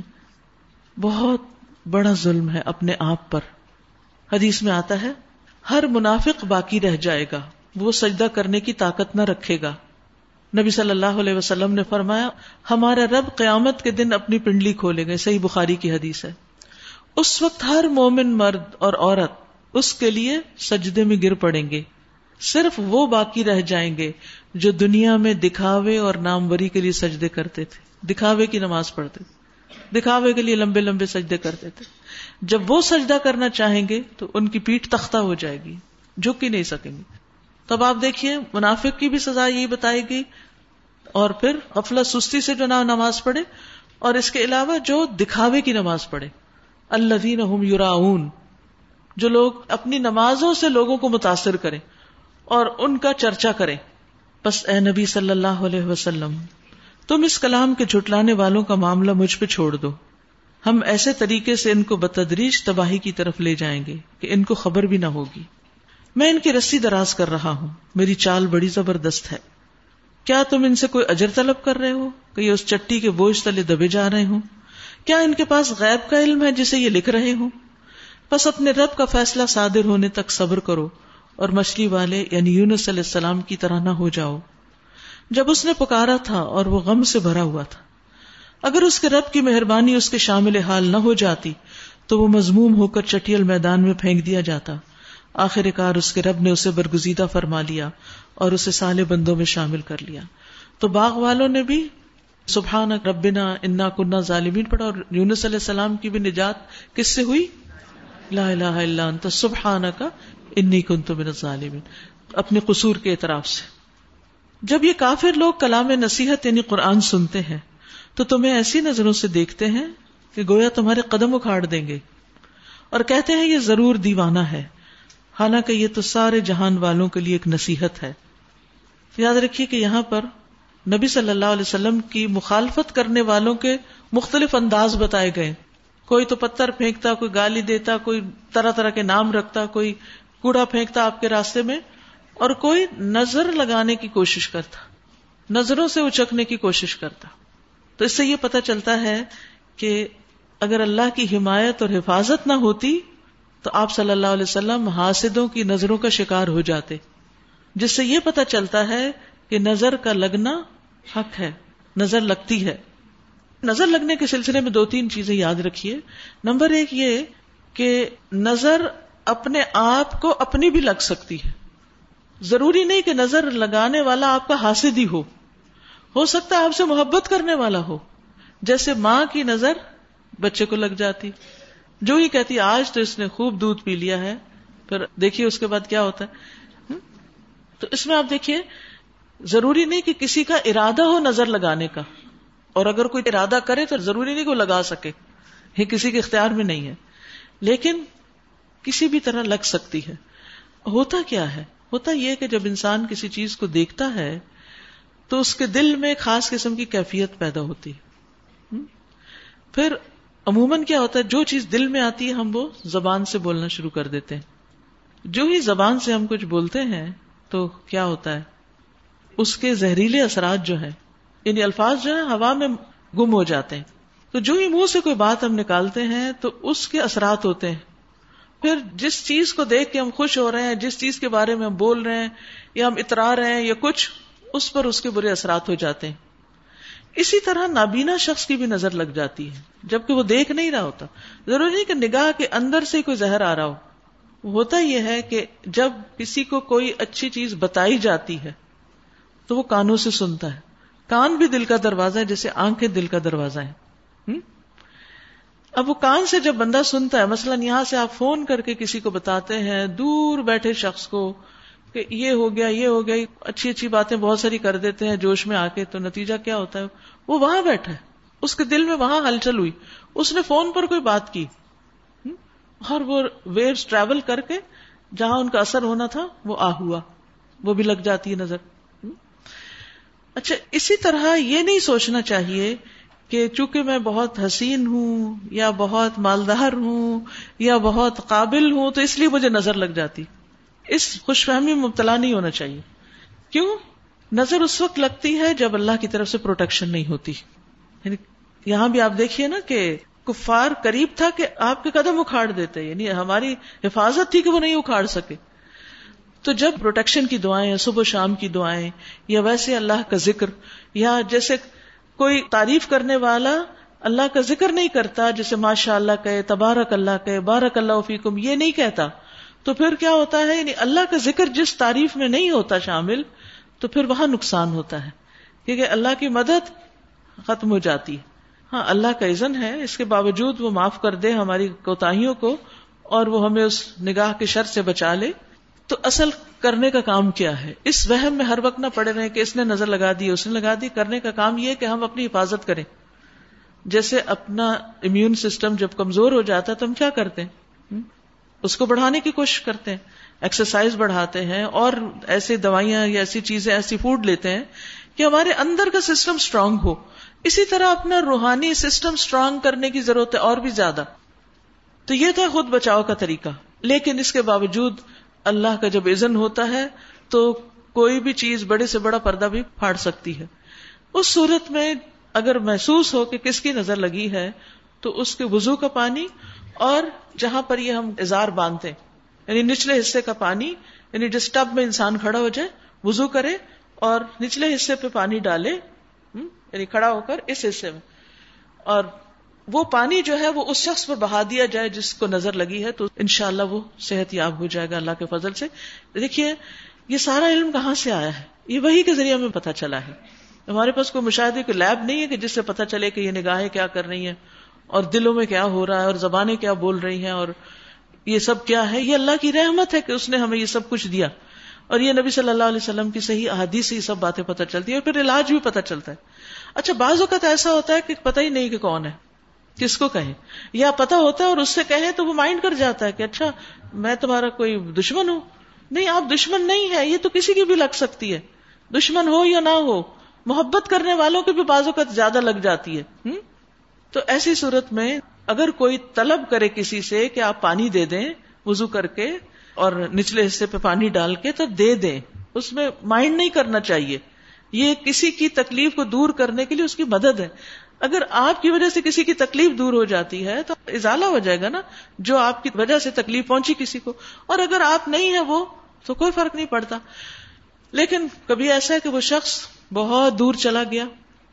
بہت بڑا ظلم ہے اپنے آپ پر. حدیث میں آتا ہے ہر منافق باقی رہ جائے گا، وہ سجدہ کرنے کی طاقت نہ رکھے گا. نبی صلی اللہ علیہ وسلم نے فرمایا ہمارا رب قیامت کے دن اپنی پنڈلی کھولے گا، صحیح بخاری کی حدیث ہے. اس وقت ہر مومن مرد اور عورت اس کے لیے سجدے میں گر پڑیں گے، صرف وہ باقی رہ جائیں گے جو دنیا میں دکھاوے اور ناموری کے لیے سجدے کرتے تھے، دکھاوے کی نماز پڑھتے تھے، دکھاوے کے لیے لمبے لمبے سجدے کرتے تھے. جب وہ سجدہ کرنا چاہیں گے تو ان کی پیٹھ تختہ ہو جائے گی، جھک ہی نہیں سکیں گے. تب آپ دیکھیے منافق کی بھی سزا یہی بتائی گئی، اور پھر غفلت سستی سے جو نہ نماز پڑھے، اور اس کے علاوہ جو دکھاوے کی نماز پڑھے. الذین هم یراؤون، جو لوگ اپنی نمازوں سے لوگوں کو متاثر کریں اور ان کا چرچا کریں. بس اے نبی صلی اللہ علیہ وسلم تم اس کلام کے جھٹلانے والوں کا معاملہ مجھ پہ چھوڑ دو، ہم ایسے طریقے سے ان کو بتدریج تباہی کی طرف لے جائیں گے کہ ان کو خبر بھی نہ ہوگی. میں ان کی رسی دراز کر رہا ہوں، میری چال بڑی زبردست ہے. کیا تم ان سے کوئی اجر طلب کر رہے ہو کہ یہ اس چٹی کے بوجھ تلے دبے جا رہے ہوں؟ کیا ان کے پاس غیب کا علم ہے جسے یہ لکھ رہے ہوں؟ بس اپنے رب کا فیصلہ صادر ہونے تک صبر کرو اور مچھلی والے یعنی یونس علیہ السلام کی طرح نہ ہو جاؤ. جب اس نے پکارا تھا اور وہ غم سے بھرا ہوا تھا، اگر اس کے رب کی مہربانی اس کے شامل حال نہ ہو جاتی تو وہ مذموم ہو کر چٹیل میدان میں پھینک دیا جاتا. آخر کار اس کے رب نے اسے برگزیدہ فرما لیا اور اسے صالح بندوں میں شامل کر لیا. تو باغ والوں نے بھی سبحان ربنا انا کنا ظالمین پڑھا، اور یونس علیہ السلام کی بھی نجات کس سے ہوئی؟ لا الہ الا انت سبحانک انی کنت من الظالمین، اپنے قصور کے اعتراف سے. جب یہ کافر لوگ کلام نصیحت یعنی قرآن سنتے ہیں تو تمہیں ایسی نظروں سے دیکھتے ہیں کہ گویا تمہارے قدم اکھاڑ دیں گے، اور کہتے ہیں یہ ضرور دیوانہ ہے، حالانکہ یہ تو سارے جہان والوں کے لیے ایک نصیحت ہے. یاد رکھیے کہ یہاں پر نبی صلی اللہ علیہ وسلم کی مخالفت کرنے والوں کے مختلف انداز بتائے گئے. کوئی تو پتھر پھینکتا، کوئی گالی دیتا، کوئی طرح طرح کے نام رکھتا، کوئی کوڑا پھینکتا آپ کے راستے میں، اور کوئی نظر لگانے کی کوشش کرتا، نظروں سے اچکنے کی کوشش کرتا. تو اس سے یہ پتہ چلتا ہے کہ اگر اللہ کی حمایت اور حفاظت نہ ہوتی تو آپ صلی اللہ علیہ وسلم حاسدوں کی نظروں کا شکار ہو جاتے، جس سے یہ پتہ چلتا ہے کہ نظر کا لگنا حق ہے، نظر لگتی ہے. نظر لگنے کے سلسلے میں دو تین چیزیں یاد رکھیے. نمبر ایک یہ کہ نظر اپنے آپ کو اپنی بھی لگ سکتی ہے. ضروری نہیں کہ نظر لگانے والا آپ کا حاسد ہی ہو، ہو سکتا ہے آپ سے محبت کرنے والا ہو. جیسے ماں کی نظر بچے کو لگ جاتی، جو ہی کہتی آج تو اس نے خوب دودھ پی لیا ہے، پھر دیکھیے اس کے بعد کیا ہوتا ہے. تو اس میں آپ دیکھیے ضروری نہیں کہ کسی کا ارادہ ہو نظر لگانے کا، اور اگر کوئی ارادہ کرے تو ضروری نہیں کہ وہ لگا سکے، یہ کسی کے اختیار میں نہیں ہے، لیکن کسی بھی طرح لگ سکتی ہے. ہوتا کیا ہے؟ ہوتا یہ کہ جب انسان کسی چیز کو دیکھتا ہے تو اس کے دل میں خاص قسم کی کیفیت پیدا ہوتی ہے. پھر عموماً کیا ہوتا ہے، جو چیز دل میں آتی ہے ہم وہ زبان سے بولنا شروع کر دیتے ہیں. جو ہی زبان سے ہم کچھ بولتے ہیں تو کیا ہوتا ہے، اس کے زہریلے اثرات جو ہیں، یعنی الفاظ جو ہیں ہوا میں گم ہو جاتے ہیں. تو جو ہی منہ سے کوئی بات ہم نکالتے ہیں تو اس کے اثرات ہوتے ہیں. پھر جس چیز کو دیکھ کے ہم خوش ہو رہے ہیں، جس چیز کے بارے میں ہم بول رہے ہیں یا ہم اترا رہے ہیں یا کچھ، اس پر اس کے برے اثرات ہو جاتے ہیں. اسی طرح نابینا شخص کی بھی نظر لگ جاتی ہے جبکہ وہ دیکھ نہیں رہا ہوتا. ضروری نہیں کہ نگاہ کے اندر سے کوئی زہر آ رہا ہو. ہوتا یہ ہے کہ جب کسی کو کوئی اچھی چیز بتائی جاتی ہے تو وہ کانوں سے سنتا ہے. کان بھی دل کا دروازہ ہے جیسے آنکھیں دل کا دروازہ ہے. اب وہ کان سے جب بندہ سنتا ہے، مثلاً یہاں سے آپ فون کر کے کسی کو بتاتے ہیں دور بیٹھے شخص کو کہ یہ ہو گیا یہ ہو گیا، اچھی اچھی باتیں بہت ساری کر دیتے ہیں جوش میں آ کے، تو نتیجہ کیا ہوتا ہے، وہ وہاں بیٹھا ہے، اس کے دل میں وہاں ہلچل ہوئی، اس نے فون پر کوئی بات کی اور وہ ویوز ٹریول کر کے جہاں ان کا اثر ہونا تھا وہ آ ہوا، وہ بھی لگ جاتی ہے نظر. اچھا، اسی طرح یہ نہیں سوچنا چاہیے کہ چونکہ میں بہت حسین ہوں یا بہت مالدار ہوں یا بہت قابل ہوں تو اس لیے مجھے نظر لگ جاتی. اس خوش فہمی میں مبتلا نہیں ہونا چاہیے. کیوں؟ نظر اس وقت لگتی ہے جب اللہ کی طرف سے پروٹیکشن نہیں ہوتی. یعنی یہاں بھی آپ دیکھیے نا کہ کفار قریب تھا کہ آپ کے قدم اکھاڑ دیتے، یعنی ہماری حفاظت تھی کہ وہ نہیں اکھاڑ سکے. تو جب پروٹیکشن کی دعائیں، صبح شام کی دعائیں، یا ویسے اللہ کا ذکر، یا جیسے کوئی تعریف کرنے والا اللہ کا ذکر نہیں کرتا، جیسے ماشاء اللہ کہے، تبارک اللہ کہے، بارک اللہ فیکم، یہ نہیں کہتا، تو پھر کیا ہوتا ہے، یعنی اللہ کا ذکر جس تعریف میں نہیں ہوتا شامل، تو پھر وہاں نقصان ہوتا ہے، کیونکہ اللہ کی مدد ختم ہو جاتی ہے. ہاں اللہ کا اذن ہے، اس کے باوجود وہ معاف کر دے ہماری کوتاہیوں کو اور وہ ہمیں اس نگاہ کے شر سے بچا لے. تو اصل کرنے کا کام کیا ہے؟ اس وہم میں ہر وقت نہ پڑے رہے کہ اس نے نظر لگا دی اس نے لگا دی. کرنے کا کام یہ کہ ہم اپنی حفاظت کریں. جیسے اپنا امیون سسٹم جب کمزور ہو جاتا ہے تو ہم کیا کرتے ہیں، اس کو بڑھانے کی کوشش کرتے ہیں، ایکسرسائز بڑھاتے ہیں اور ایسی دوائیاں یا ایسی چیزیں، ایسی فوڈ لیتے ہیں کہ ہمارے اندر کا سسٹم سٹرونگ ہو. اسی طرح اپنا روحانی سسٹم سٹرونگ کرنے کی ضرورت ہے اور بھی زیادہ. تو یہ تھا خود بچاؤ کا طریقہ. لیکن اس کے باوجود اللہ کا جب اذن ہوتا ہے تو کوئی بھی چیز بڑے سے بڑا پردہ بھی پھاڑ سکتی ہے. اس صورت میں اگر محسوس ہو کہ کس کی نظر لگی ہے تو اس کے وضو کا پانی اور جہاں پر یہ ہم ازار باندھتے ہیں یعنی نچلے حصے کا پانی، یعنی جس ٹب میں انسان کھڑا ہو جائے وضو کرے اور نچلے حصے پہ پانی ڈالے، یعنی کھڑا ہو کر اس حصے میں، اور وہ پانی جو ہے وہ اس شخص پر بہا دیا جائے جس کو نظر لگی ہے، تو انشاءاللہ وہ صحت یاب ہو جائے گا اللہ کے فضل سے. دیکھیے یہ سارا علم کہاں سے آیا ہے؟ یہ وحی کے ذریعے ہمیں پتہ چلا ہے. ہمارے پاس کوئی مشاہدے کی لیب نہیں ہے کہ جس سے پتہ چلے کہ یہ نگاہیں کیا کر رہی ہیں اور دلوں میں کیا ہو رہا ہے اور زبانیں کیا بول رہی ہیں اور یہ سب کیا ہے. یہ اللہ کی رحمت ہے کہ اس نے ہمیں یہ سب کچھ دیا، اور یہ نبی صلی اللہ علیہ وسلم کی صحیح احادیث سے یہ سب باتیں پتہ چلتی ہیں، اور پھر علاج بھی پتہ چلتا ہے. اچھا بعض اوقات ایسا ہوتا ہے کہ پتہ ہی نہیں کہ کون ہے، کس کو کہیں، یا پتہ ہوتا ہے اور اس سے کہیں تو وہ مائنڈ کر جاتا ہے کہ اچھا میں تمہارا کوئی دشمن ہوں. نہیں، آپ دشمن نہیں ہے، یہ تو کسی کی بھی لگ سکتی ہے، دشمن ہو یا نہ ہو، محبت کرنے والوں کی بھی بعض اوقات زیادہ لگ جاتی ہے. تو ایسی صورت میں اگر کوئی طلب کرے کسی سے کہ آپ پانی دے دیں وضو کر کے اور نچلے حصے پہ پانی ڈال کے، تو دے دیں، اس میں مائنڈ نہیں کرنا چاہیے. یہ کسی کی تکلیف کو دور کرنے کے لیے اس کی مدد ہے. اگر آپ کی وجہ سے کسی کی تکلیف دور ہو جاتی ہے تو ازالہ ہو جائے گا نا، جو آپ کی وجہ سے تکلیف پہنچی کسی کو. اور اگر آپ نہیں ہے وہ تو کوئی فرق نہیں پڑتا. لیکن کبھی ایسا ہے کہ وہ شخص بہت دور چلا گیا،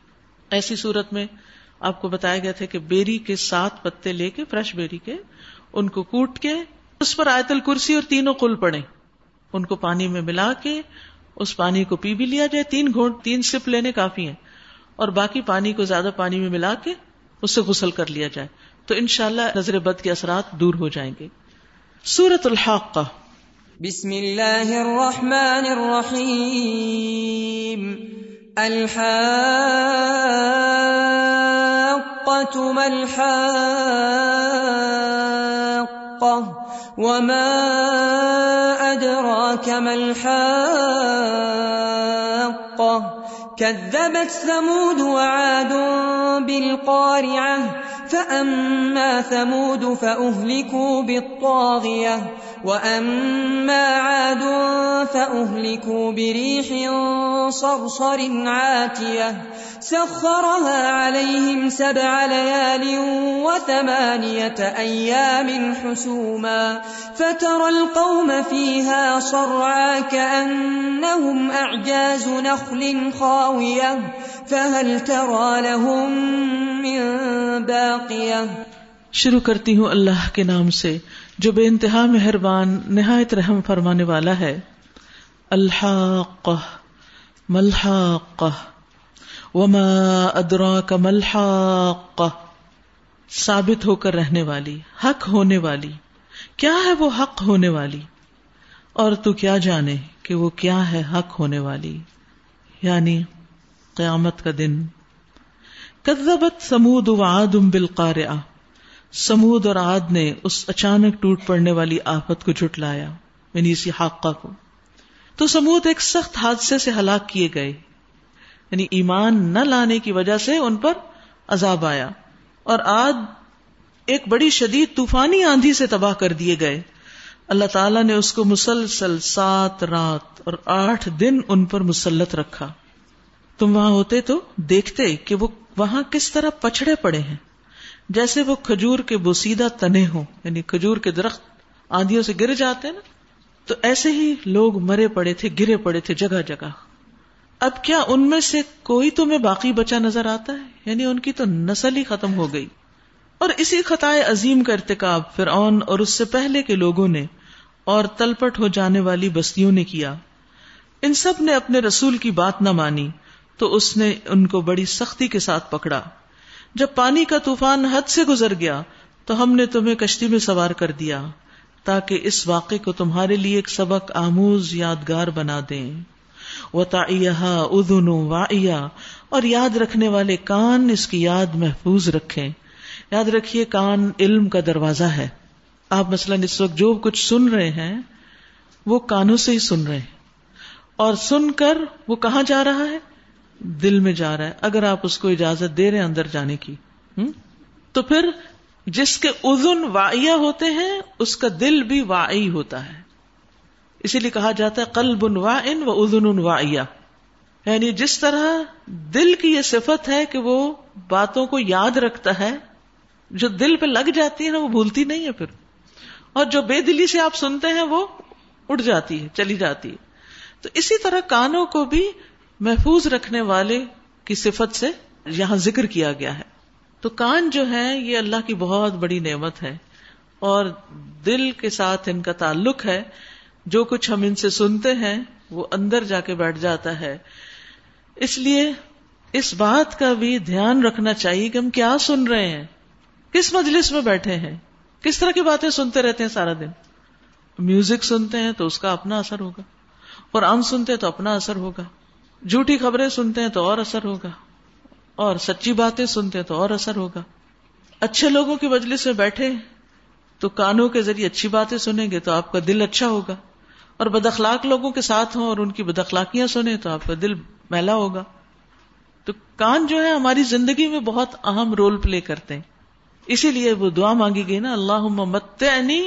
ایسی صورت میں آپ کو بتایا گیا تھا کہ بیری کے سات پتے لے کے، فریش بیری کے، ان کو کوٹ کے اس پر آیت الکرسی اور تینوں قل پڑھیں، ان کو پانی میں ملا کے اس پانی کو پی بھی لیا جائے، تین گھونٹ تین سپ لینے کافی ہیں، اور باقی پانی کو زیادہ پانی میں ملا کے اس سے غسل کر لیا جائے، تو انشاءاللہ نظر بد کے اثرات دور ہو جائیں گے. سورۃ الحاقہ. بسم اللہ الرحمن الرحیم. الحاقۃ ما الحاقۃ وما ادراک ما الحاقۃ كذبت ثمود وعاد بالقارعة فأما ثمود فأهلكوا بالطاغية وأما عاد فأهلكوا بريح صرصر عاتية سخرها عليهم سبع ليال وثمانية أيام حسوما فترى القوم فيها صرعا كأنهم أعجاز نخل خاوية فهل ترى لهم من باقية. شروع کرتی ہوں اللہ کے نام سے جو بے انتہا مہربان نہایت رحم فرمانے والا ہے. الحاقہ ملحاقہ وما ادراک ملحاقہ، ثابت ہو کر رہنے والی، حق ہونے والی. کیا ہے وہ حق ہونے والی، اور تو کیا جانے کہ وہ کیا ہے حق ہونے والی، یعنی قیامت کا دن. کذبت ثمود وعاد بالقارعہ، سمود اور عاد نے اس اچانک ٹوٹ پڑنے والی آفت کو جھٹلایا، یعنی اسی حاقہ کو. تو سمود ایک سخت حادثے سے ہلاک کیے گئے، یعنی ایمان نہ لانے کی وجہ سے ان پر عذاب آیا. اور عاد ایک بڑی شدید طوفانی آندھی سے تباہ کر دیے گئے. اللہ تعالیٰ نے اس کو مسلسل سات رات اور آٹھ دن ان پر مسلط رکھا. تم وہاں ہوتے تو دیکھتے کہ وہ وہاں کس طرح پچھڑے پڑے ہیں، جیسے وہ کھجور کے بوسیدہ تنے ہوں، یعنی کھجور کے درخت آندھیوں سے گر جاتے ہیں نا، تو ایسے ہی لوگ مرے پڑے تھے، گرے پڑے تھے جگہ جگہ. اب کیا ان میں سے کوئی تمہیں باقی بچا نظر آتا ہے؟ یعنی ان کی تو نسل ہی ختم ہو گئی. اور اسی خطائے عظیم کا ارتکاب فرعون اور اس سے پہلے کے لوگوں نے اور تلپٹ ہو جانے والی بستیوں نے کیا. ان سب نے اپنے رسول کی بات نہ مانی تو اس نے ان کو بڑی سختی کے ساتھ پکڑا. جب پانی کا طوفان حد سے گزر گیا تو ہم نے تمہیں کشتی میں سوار کر دیا تاکہ اس واقعے کو تمہارے لیے ایک سبق آموز یادگار بنا دیں. وَتَعِيَهَا أُذُنٌ وَاعِيَةٌ، اور یاد رکھنے والے کان اس کی یاد محفوظ رکھیں. یاد رکھیے کان علم کا دروازہ ہے. آپ مثلاً اس وقت جو کچھ سن رہے ہیں وہ کانوں سے ہی سن رہے ہیں، اور سن کر وہ کہاں جا رہا ہے؟ دل میں جا رہا ہے، اگر آپ اس کو اجازت دے رہے ہیں اندر جانے کی. تو پھر جس کے اذن واعیہ ہوتے ہیں اس کا دل بھی واعی ہوتا ہے. اسی لیے کہا جاتا ہے قلب واعٍ و اذن واعیہ، یعنی جس طرح دل کی یہ صفت ہے کہ وہ باتوں کو یاد رکھتا ہے، جو دل پہ لگ جاتی ہے نا وہ بھولتی نہیں ہے پھر، اور جو بے دلی سے آپ سنتے ہیں وہ اڑ جاتی ہے، چلی جاتی ہے. تو اسی طرح کانوں کو بھی محفوظ رکھنے والے کی صفت سے یہاں ذکر کیا گیا ہے. تو کان جو ہے یہ اللہ کی بہت بڑی نعمت ہے، اور دل کے ساتھ ان کا تعلق ہے. جو کچھ ہم ان سے سنتے ہیں وہ اندر جا کے بیٹھ جاتا ہے. اس لیے اس بات کا بھی دھیان رکھنا چاہیے کہ ہم کیا سن رہے ہیں، کس مجلس میں بیٹھے ہیں، کس طرح کی باتیں سنتے رہتے ہیں سارا دن. میوزک سنتے ہیں تو اس کا اپنا اثر ہوگا، قرآن سنتے ہیں تو اپنا اثر ہوگا، جھوٹی خبریں سنتے ہیں تو اور اثر ہوگا، اور سچی باتیں سنتے ہیں تو اور اثر ہوگا. اچھے لوگوں کی مجلس میں بیٹھے تو کانوں کے ذریعے اچھی باتیں سنیں گے تو آپ کا دل اچھا ہوگا، اور بد اخلاق لوگوں کے ساتھ ہوں اور ان کی بد اخلاقیاں سنیں تو آپ کا دل میلا ہوگا. تو کان جو ہے ہماری زندگی میں بہت اہم رول پلے کرتے ہیں. اسی لیے وہ دعا مانگی گئی نا، اللہم متعنی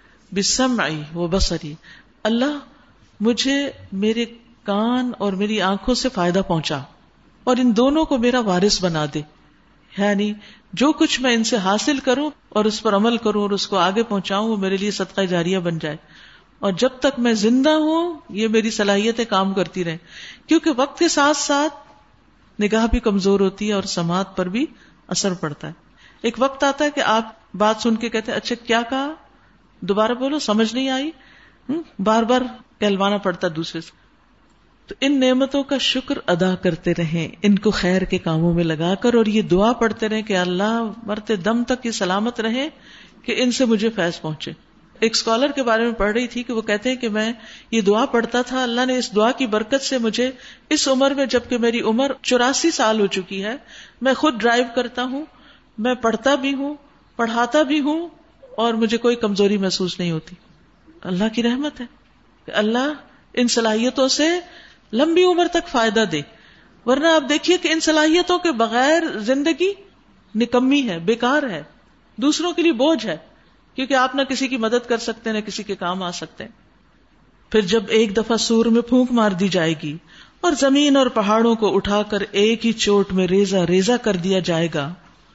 بسمعی وبصری، اللہ مجھے میرے کان اور میری آنکھوں سے فائدہ پہنچا اور ان دونوں کو میرا وارث بنا دے. یعنی جو کچھ میں ان سے حاصل کروں اور اس پر عمل کروں اور اس کو آگے پہنچاؤں وہ میرے لیے صدقہ جاریہ بن جائے، اور جب تک میں زندہ ہوں یہ میری صلاحیتیں کام کرتی رہیں. کیونکہ وقت کے ساتھ ساتھ نگاہ بھی کمزور ہوتی ہے اور سماعت پر بھی اثر پڑتا ہے. ایک وقت آتا ہے کہ آپ بات سن کے کہتے ہیں اچھا کیا کہا، دوبارہ بولو، سمجھ نہیں آئی، بار بار کہلوانا پڑتا دوسرے سے. تو ان نعمتوں کا شکر ادا کرتے رہیں، ان کو خیر کے کاموں میں لگا کر، اور یہ دعا پڑھتے رہیں کہ اللہ مرتے دم تک یہ سلامت رہے کہ ان سے مجھے فیض پہنچے. ایک اسکالر کے بارے میں پڑھ رہی تھی کہ وہ کہتے ہیں کہ میں یہ دعا پڑھتا تھا، اللہ نے اس دعا کی برکت سے مجھے اس عمر میں، جبکہ میری عمر چوراسی سال ہو چکی ہے، میں خود ڈرائیو کرتا ہوں، میں پڑھتا بھی ہوں، پڑھاتا بھی ہوں، اور مجھے کوئی کمزوری محسوس نہیں ہوتی. اللہ کی رحمت ہے کہ اللہ ان صلاحیتوں سے لمبی عمر تک فائدہ دے. ورنہ آپ دیکھیے کہ ان صلاحیتوں کے بغیر زندگی نکمی ہے، بیکار ہے، دوسروں کے لیے بوجھ ہے، کیونکہ آپ نہ کسی کی مدد کر سکتے ہیں نہ کسی کے کام آ سکتے ہیں۔ پھر جب ایک دفعہ سور میں پھونک مار دی جائے گی اور زمین اور پہاڑوں کو اٹھا کر ایک ہی چوٹ میں ریزہ ریزہ کر دیا جائے گا،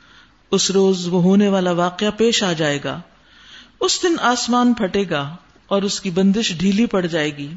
اس روز وہ ہونے والا واقعہ پیش آ جائے گا۔ اس دن آسمان پھٹے گا اور اس کی بندش ڈھیلی پڑ جائے گی،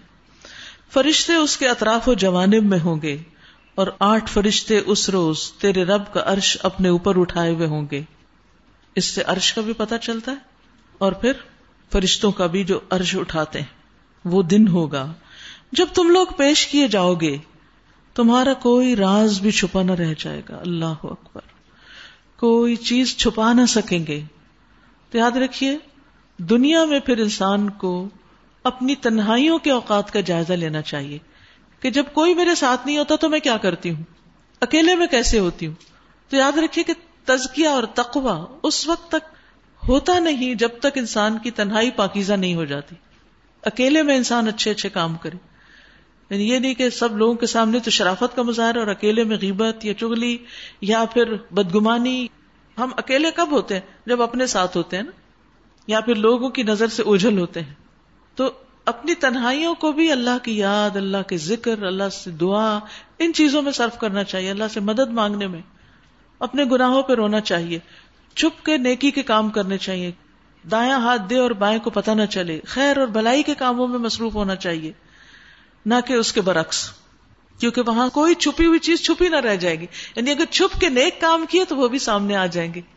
فرشتے اس کے اطراف و جوانب میں ہوں گے، اور آٹھ فرشتے اس روز تیرے رب کا عرش اپنے اوپر اٹھائے ہوئے ہوں گے۔ اس سے عرش کا بھی پتہ چلتا ہے، اور پھر فرشتوں کا بھی جو عرش اٹھاتے ہیں۔ وہ دن ہوگا جب تم لوگ پیش کیے جاؤ گے، تمہارا کوئی راز بھی چھپا نہ رہ جائے گا۔ اللہ اکبر، کوئی چیز چھپا نہ سکیں گے۔ تو یاد رکھیے، دنیا میں پھر انسان کو اپنی تنہائیوں کے اوقات کا جائزہ لینا چاہیے کہ جب کوئی میرے ساتھ نہیں ہوتا تو میں کیا کرتی ہوں، اکیلے میں کیسے ہوتی ہوں۔ تو یاد رکھیے کہ تزکیہ اور تقویٰ اس وقت تک ہوتا نہیں جب تک انسان کی تنہائی پاکیزہ نہیں ہو جاتی۔ اکیلے میں انسان اچھے اچھے کام کرے، یعنی یہ نہیں کہ سب لوگوں کے سامنے تو شرافت کا مظاہرہ اور اکیلے میں غیبت یا چغلی یا پھر بدگمانی۔ ہم اکیلے کب ہوتے ہیں؟ جب اپنے ساتھ ہوتے ہیں نا، یا پھر لوگوں کی نظر سے اوجھل ہوتے ہیں۔ تو اپنی تنہائیوں کو بھی اللہ کی یاد، اللہ کے ذکر، اللہ سے دعا، ان چیزوں میں صرف کرنا چاہیے، اللہ سے مدد مانگنے میں، اپنے گناہوں پہ رونا چاہیے، چھپ کے نیکی کے کام کرنے چاہیے، دایاں ہاتھ دے اور بائیں کو پتہ نہ چلے، خیر اور بھلائی کے کاموں میں مصروف ہونا چاہیے، نہ کہ اس کے برعکس، کیونکہ وہاں کوئی چھپی ہوئی چیز چھپی نہ رہ جائے گی۔ یعنی اگر چھپ کے نیک کام کیے تو وہ بھی سامنے آ جائیں گے۔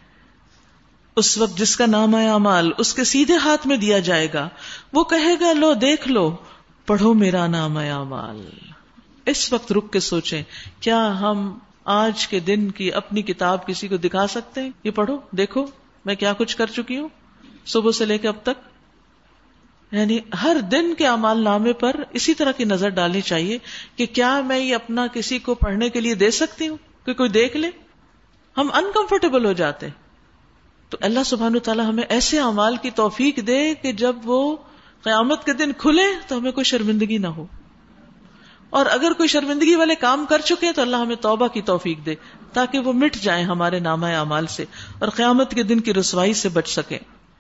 اس وقت جس کا نامہ اعمال اس کے سیدھے ہاتھ میں دیا جائے گا، وہ کہے گا لو دیکھ لو، پڑھو میرا نامہ اعمال۔ اس وقت رک کے سوچیں، کیا ہم آج کے دن کی اپنی کتاب کسی کو دکھا سکتے ہیں؟ یہ پڑھو، دیکھو میں کیا کچھ کر چکی ہوں صبح سے لے کے اب تک۔ یعنی ہر دن کے اعمال نامے پر اسی طرح کی نظر ڈالنی چاہیے کہ کیا میں یہ اپنا کسی کو پڑھنے کے لیے دے سکتی ہوں کہ کوئی دیکھ لے۔ ہم انکمفرٹیبل ہو جاتے ہیں، تو اللہ سبحانہ وتعالی ہمیں ایسے اعمال کی توفیق دے کہ جب وہ قیامت کے دن کھلے تو ہمیں کوئی شرمندگی نہ ہو، اور اگر کوئی شرمندگی والے کام کر چکے تو اللہ ہمیں توبہ کی توفیق دے تاکہ وہ مٹ جائیں ہمارے نامہ اعمال سے اور قیامت کے دن کی رسوائی سے بچ سکیں۔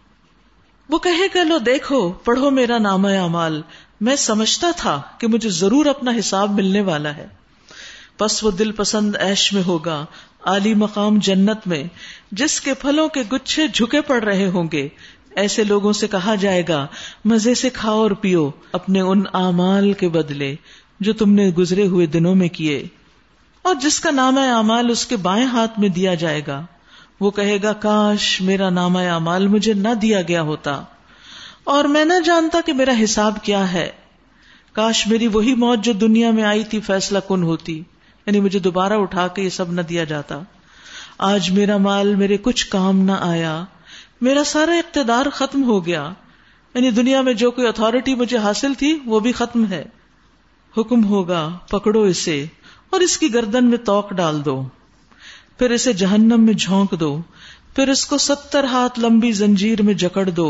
وہ کہے کہ لو دیکھو، پڑھو میرا نامہ اعمال، میں سمجھتا تھا کہ مجھے ضرور اپنا حساب ملنے والا ہے۔ پس وہ دل پسند عیش میں ہوگا، عالی مقام جنت میں، جس کے پھلوں کے گچھے جھکے پڑ رہے ہوں گے۔ ایسے لوگوں سے کہا جائے گا مزے سے کھاؤ اور پیو اپنے ان اعمال کے بدلے جو تم نے گزرے ہوئے دنوں میں کیے۔ اور جس کا نامہ اعمال اس کے بائیں ہاتھ میں دیا جائے گا، وہ کہے گا کاش میرا نامہ اعمال مجھے نہ دیا گیا ہوتا اور میں نہ جانتا کہ میرا حساب کیا ہے۔ کاش میری وہی موت جو دنیا میں آئی تھی فیصلہ کن ہوتی، یعنی مجھے دوبارہ اٹھا کے یہ سب نہ دیا جاتا۔ آج میرا مال میرے کچھ کام نہ آیا، میرا سارا اقتدار ختم ہو گیا، یعنی دنیا میں جو کوئی اتھارٹی مجھے حاصل تھی وہ بھی ختم ہے۔ حکم ہوگا پکڑو اسے اور اس کی گردن میں توق ڈال دو، پھر اسے جہنم میں جھونک دو، پھر اس کو ستر ہاتھ لمبی زنجیر میں جکڑ دو۔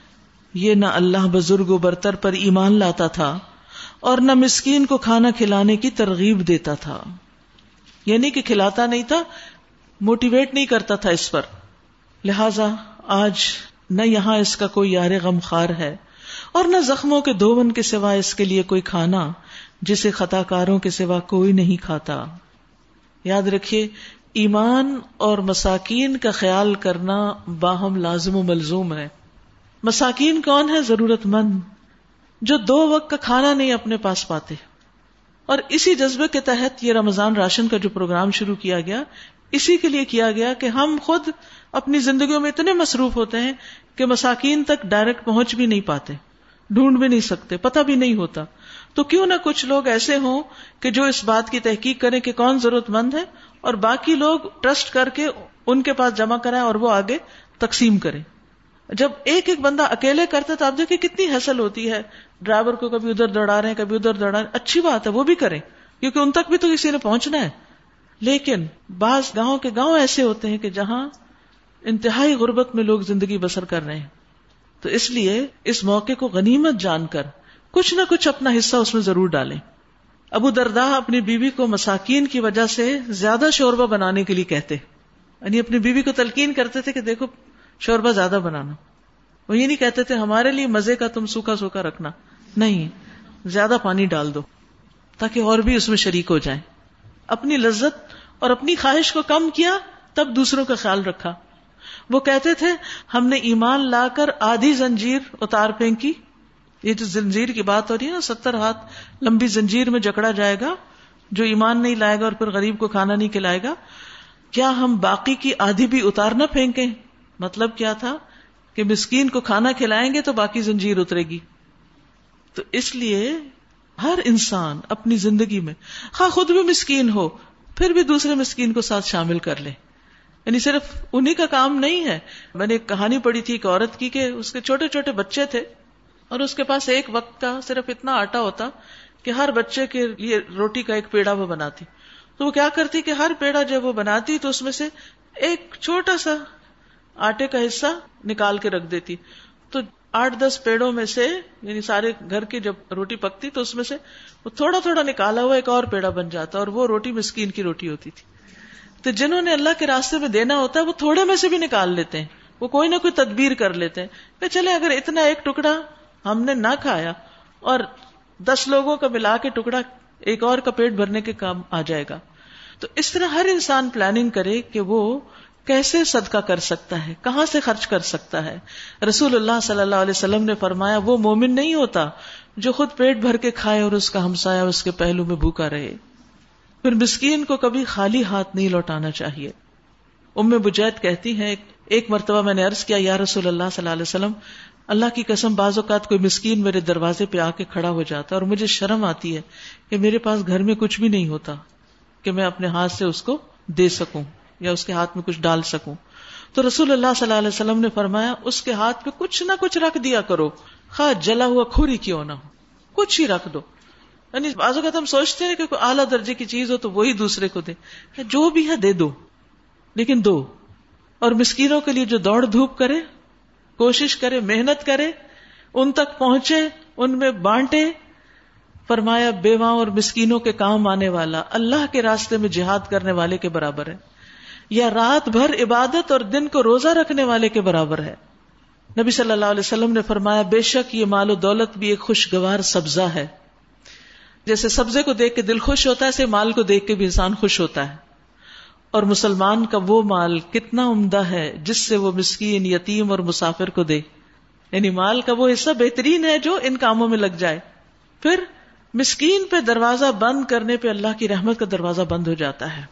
یہ نہ اللہ بزرگ و برتر پر ایمان لاتا تھا اور نہ مسکین کو کھانا کھلانے کی ترغیب دیتا تھا، یعنی کہ کھلاتا نہیں تھا، موٹیویٹ نہیں کرتا تھا اس پر۔ لہذا آج نہ یہاں اس کا کوئی یار غم خار ہے اور نہ زخموں کے دھون کے سوا اس کے لیے کوئی کھانا جسے خطا کاروں کے سوا کوئی نہیں کھاتا۔ یاد رکھیے، ایمان اور مساکین کا خیال کرنا باہم لازم و ملزوم ہے۔ مساکین کون ہے؟ ضرورت مند جو دو وقت کا کھانا نہیں اپنے پاس پاتے، اور اسی جذبے کے تحت یہ رمضان راشن کا جو پروگرام شروع کیا گیا، اسی کے لیے کیا گیا کہ ہم خود اپنی زندگیوں میں اتنے مصروف ہوتے ہیں کہ مساکین تک ڈائریکٹ پہنچ بھی نہیں پاتے، ڈھونڈ بھی نہیں سکتے، پتہ بھی نہیں ہوتا۔ تو کیوں نہ کچھ لوگ ایسے ہوں کہ جو اس بات کی تحقیق کریں کہ کون ضرورت مند ہے، اور باقی لوگ ٹرسٹ کر کے ان کے پاس جمع کرائیں اور وہ آگے تقسیم کریں۔ جب ایک ایک بندہ اکیلے کرتا تو آپ دیکھیں کتنی ہسل ہوتی ہے، ڈرائیور کو کبھی ادھر دوڑا رہے ہیں کبھی ادھر دوڑا رہے ہیں، اچھی بات ہے وہ بھی کریں کیونکہ ان تک بھی تو کسی نے پہنچنا ہے۔ لیکن بعض گاؤں کے گاؤں ایسے ہوتے ہیں کہ جہاں انتہائی غربت میں لوگ زندگی بسر کر رہے ہیں، تو اس لیے اس موقع کو غنیمت جان کر کچھ نہ کچھ اپنا حصہ اس میں ضرور ڈالیں۔ ابو درداء اپنی بیوی کو مساکین کی وجہ سے زیادہ شوربہ بنانے کے لیے کہتے، یعنی اپنی بیوی کو تلقین کرتے تھے کہ دیکھو شوربہ زیادہ بنانا. وہ یہ نہیں کہتے تھے ہمارے لیے مزے کا تم سوکھا سوکھا رکھنا، نہیں، زیادہ پانی ڈال دو تاکہ اور بھی اس میں شریک ہو جائیں. اپنی لذت اور اپنی خواہش کو کم کیا، تب دوسروں کا خیال رکھا. وہ کہتے تھے ہم نے ایمان لا کر آدھی زنجیر اتار پھینکی. یہ جو زنجیر کی بات ہو رہی ہے نا، ستر ہاتھ لمبی زنجیر میں جکڑا جائے گا جو ایمان نہیں لائے گا اور پھر غریب کو کھانا نہیں کھلائے گا. کیا ہم باقی کی آدھی بھی اتار نہ پھینکیں؟ مطلب کیا تھا کہ مسکین کو کھانا کھلائیں گے تو باقی زنجیر اترے گی. تو اس لیے ہر انسان اپنی زندگی میں خواہ خود بھی مسکین ہو پھر بھی دوسرے مسکین کو ساتھ شامل کر لے. یعنی صرف انہی کا کام نہیں ہے. میں نے ایک کہانی پڑھی تھی ایک عورت کی کہ اس کے چھوٹے چھوٹے بچے تھے اور اس کے پاس ایک وقت کا صرف اتنا آٹا ہوتا کہ ہر بچے کے لیے روٹی کا ایک پیڑا وہ بناتی. تو وہ کیا کرتی کہ ہر پیڑا جب وہ بناتی تو اس میں سے ایک چھوٹا سا آٹے کا حصہ نکال کے رکھ دیتی. تو آٹھ دس پیڑوں میں سے یعنی سارے گھر کی جب روٹی پکتی تو اس میں سے وہ تھوڑا تھوڑا نکالا ہوا ایک اور پیڑا بن جاتا اور وہ روٹی مسکین کی روٹی ہوتی تھی. تو جنہوں نے اللہ کے راستے میں دینا ہوتا ہے وہ تھوڑے میں سے بھی نکال لیتے ہیں، وہ کوئی نہ کوئی تدبیر کر لیتے ہیں کہ چلے اگر اتنا ایک ٹکڑا ہم نے نہ کھایا اور دس لوگوں کا ملا کے ٹکڑا ایک اور کا پیٹ بھرنے کے کام آ جائے گا. تو اس طرح ہر انسان پلاننگ کرے کہ وہ کیسے صدقہ کر سکتا ہے، کہاں سے خرچ کر سکتا ہے. رسول اللہ صلی اللہ علیہ وسلم نے فرمایا وہ مومن نہیں ہوتا جو خود پیٹ بھر کے کھائے اور اس کا ہمسایہ اس کے پہلو میں بھوکا رہے. پھر مسکین کو کبھی خالی ہاتھ نہیں لوٹانا چاہیے. ام بجید کہتی ہیں ایک مرتبہ میں نے عرض کیا یا رسول اللہ صلی اللہ علیہ وسلم، اللہ کی قسم بعض اوقات کوئی مسکین میرے دروازے پہ آ کے کھڑا ہو جاتا اور مجھے شرم آتی ہے کہ میرے پاس گھر میں کچھ بھی نہیں ہوتا کہ میں اپنے ہاتھ سے اس کو دے سکوں یا اس کے ہاتھ میں کچھ ڈال سکوں. تو رسول اللہ صلی اللہ علیہ وسلم نے فرمایا اس کے ہاتھ پہ کچھ نہ کچھ رکھ دیا کرو، خواہ جلا ہوا کھوری کیوں نہ ہو، کچھ ہی رکھ دو. یعنی بعض اوقات ہم سوچتے ہیں کہ کوئی اعلیٰ درجے کی چیز ہو تو وہی دوسرے کو دے، جو بھی ہے دے دو لیکن دو. اور مسکینوں کے لیے جو دوڑ دھوپ کرے، کوشش کرے، محنت کرے، ان تک پہنچے، ان میں بانٹے. فرمایا بیواؤں اور مسکینوں کے کام آنے والا اللہ کے راستے میں جہاد کرنے والے کے برابر ہے، یا رات بھر عبادت اور دن کو روزہ رکھنے والے کے برابر ہے. نبی صلی اللہ علیہ وسلم نے فرمایا بے شک یہ مال و دولت بھی ایک خوشگوار سبزہ ہے. جیسے سبزے کو دیکھ کے دل خوش ہوتا ہے، ایسے مال کو دیکھ کے بھی انسان خوش ہوتا ہے. اور مسلمان کا وہ مال کتنا عمدہ ہے جس سے وہ مسکین، یتیم اور مسافر کو دے. یعنی مال کا وہ حصہ بہترین ہے جو ان کاموں میں لگ جائے. پھر مسکین پہ دروازہ بند کرنے پہ اللہ کی رحمت کا دروازہ بند ہو جاتا ہے.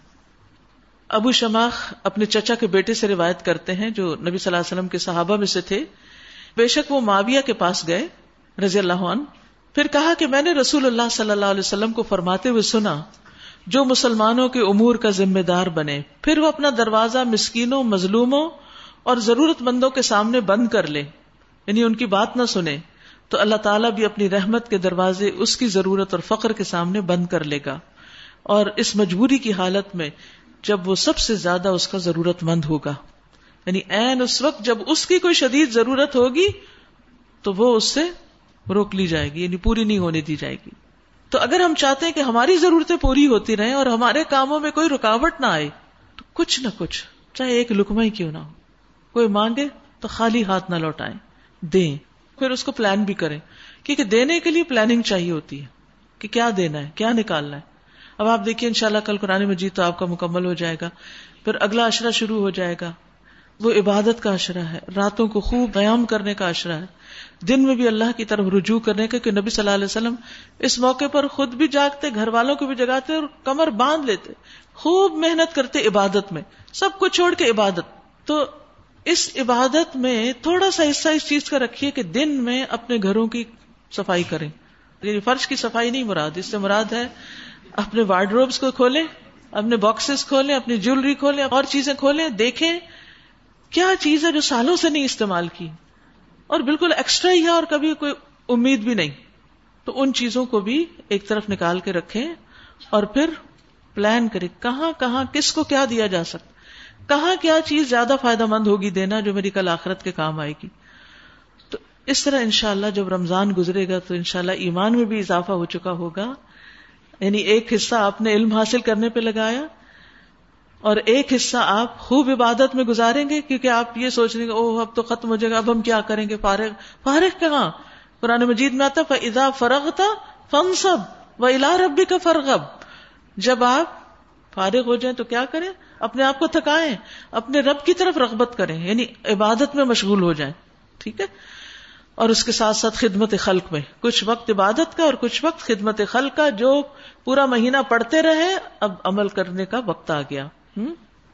ابو شماخ اپنے چچا کے بیٹے سے روایت کرتے ہیں جو نبی صلی اللہ علیہ وسلم کے صحابہ میں سے تھے. بے شک وہ معاویہ کے پاس گئے رضی اللہ عنہ، پھر کہا کہ میں نے رسول اللہ صلی اللہ علیہ وسلم کو فرماتے ہوئے سنا جو مسلمانوں کے امور کا ذمہ دار بنے پھر وہ اپنا دروازہ مسکینوں، مظلوموں اور ضرورت مندوں کے سامنے بند کر لے، یعنی ان کی بات نہ سنے، تو اللہ تعالیٰ بھی اپنی رحمت کے دروازے اس کی ضرورت اور فقر کے سامنے بند کر لے گا. اور اس مجبوری کی حالت میں جب وہ سب سے زیادہ اس کا ضرورت مند ہوگا، یعنی عین اس وقت جب اس کی کوئی شدید ضرورت ہوگی تو وہ اس سے روک لی جائے گی، یعنی پوری نہیں ہونے دی جائے گی. تو اگر ہم چاہتے ہیں کہ ہماری ضرورتیں پوری ہوتی رہیں اور ہمارے کاموں میں کوئی رکاوٹ نہ آئے تو کچھ نہ کچھ، چاہے ایک لقمہ ہی کیوں نہ ہو، کوئی مانگے تو خالی ہاتھ نہ لوٹائیں، دیں. پھر اس کو پلان بھی کریں، کیونکہ دینے کے لیے پلاننگ چاہیے ہوتی ہے کہ کیا دینا ہے، کیا نکالنا ہے. اب آپ دیکھیے انشاءاللہ کل قرآن مجید تو آپ کا مکمل ہو جائے گا، پھر اگلا عشرہ شروع ہو جائے گا. وہ عبادت کا عشرہ ہے، راتوں کو خوب قیام کرنے کا عشرہ ہے، دن میں بھی اللہ کی طرف رجوع کرنے کا، کہ نبی صلی اللہ علیہ وسلم اس موقع پر خود بھی جاگتے، گھر والوں کو بھی جگاتے اور کمر باندھ لیتے، خوب محنت کرتے عبادت میں، سب کو چھوڑ کے عبادت. تو اس عبادت میں تھوڑا سا حصہ اس چیز کا رکھیے کہ دن میں اپنے گھروں کی صفائی کریں. یعنی فرش کی صفائی نہیں مراد، اس سے مراد ہے اپنے وارڈروبس کو کھولیں، اپنے باکسز کھولیں، اپنی جیولری کھولیں، اور چیزیں کھولیں، دیکھیں کیا چیز ہے جو سالوں سے نہیں استعمال کی اور بالکل ایکسٹرا ہی ہے اور کبھی کوئی امید بھی نہیں، تو ان چیزوں کو بھی ایک طرف نکال کے رکھیں اور پھر پلان کریں کہاں کہاں کس کو کیا دیا جا سکتا، کہاں کیا چیز زیادہ فائدہ مند ہوگی دینا جو میری کل آخرت کے کام آئے گی. تو اس طرح انشاءاللہ جب رمضان گزرے گا تو انشاءاللہ ایمان میں بھی اضافہ ہو چکا ہوگا، یعنی ایک حصہ آپ نے علم حاصل کرنے پہ لگایا اور ایک حصہ آپ خوب عبادت میں گزاریں گے، کیونکہ آپ یہ سوچ رہے گے اوہ اب تو ختم ہو جائے گا، اب ہم کیا کریں گے، فارغ فارغ کہاں؟ قرآن مجید میں آتا فَإِذَا فَرَغْتَ فَانْصَبْ وَإِلَىٰ رَبِّكَ فَارْغَب، جب آپ فارغ ہو جائیں تو کیا کریں؟ اپنے آپ کو تھکائیں، اپنے رب کی طرف رغبت کریں، یعنی عبادت میں مشغول ہو جائیں. ٹھیک ہے، اور اس کے ساتھ ساتھ خدمت خلق میں کچھ وقت عبادت کا اور کچھ وقت خدمت خلق کا. جو پورا مہینہ پڑھتے رہے اب عمل کرنے کا وقت آ گیا. ہم؟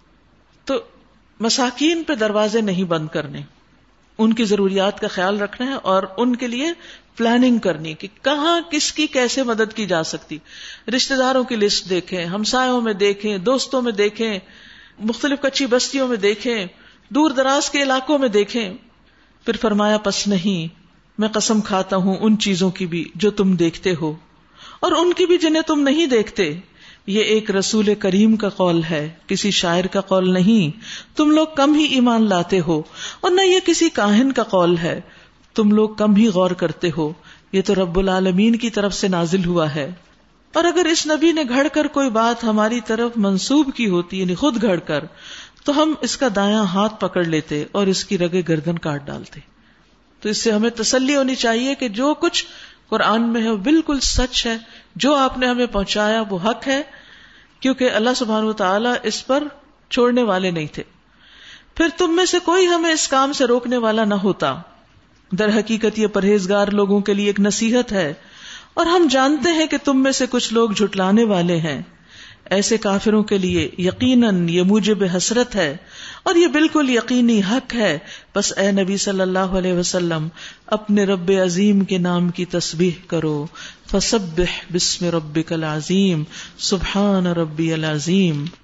تو مساکین پہ دروازے نہیں بند کرنے، ان کی ضروریات کا خیال رکھنا ہے اور ان کے لیے پلاننگ کرنی کہ کہاں کس کی کیسے مدد کی جا سکتی. رشتہ داروں کی لسٹ دیکھیں، ہمسایوں میں دیکھیں، دوستوں میں دیکھیں، مختلف کچی بستیوں میں دیکھیں، دور دراز کے علاقوں میں دیکھیں. پھر فرمایا پس نہیں، میں قسم کھاتا ہوں ان چیزوں کی بھی جو تم دیکھتے ہو اور ان کی بھی جنہیں تم نہیں دیکھتے. یہ ایک رسول کریم کا قول ہے، کسی شاعر کا قول نہیں. تم لوگ کم ہی ایمان لاتے ہو، اور نہ یہ کسی کاہن کا قول ہے، تم لوگ کم ہی غور کرتے ہو. یہ تو رب العالمین کی طرف سے نازل ہوا ہے. اور اگر اس نبی نے گھڑ کر کوئی بات ہماری طرف منسوب کی ہوتی، یعنی خود گھڑ کر، تو ہم اس کا دایاں ہاتھ پکڑ لیتے اور اس کی رگے گردن کاٹ ڈالتے. تو اس سے ہمیں تسلی ہونی چاہیے کہ جو کچھ قرآن میں ہے وہ بالکل سچ ہے، جو آپ نے ہمیں پہنچایا وہ حق ہے، کیونکہ اللہ سبحانہ و تعالیٰ اس پر چھوڑنے والے نہیں تھے. پھر تم میں سے کوئی ہمیں اس کام سے روکنے والا نہ ہوتا. در حقیقت یہ پرہیزگار لوگوں کے لیے ایک نصیحت ہے، اور ہم جانتے ہیں کہ تم میں سے کچھ لوگ جھٹلانے والے ہیں. ایسے کافروں کے لیے یقیناً یہ موجب حسرت ہے، اور یہ بالکل یقینی حق ہے. بس اے نبی صلی اللہ علیہ وسلم اپنے رب عظیم کے نام کی تسبیح کرو. فسبح بسم ربک العظیم، سبحان ربی العظیم.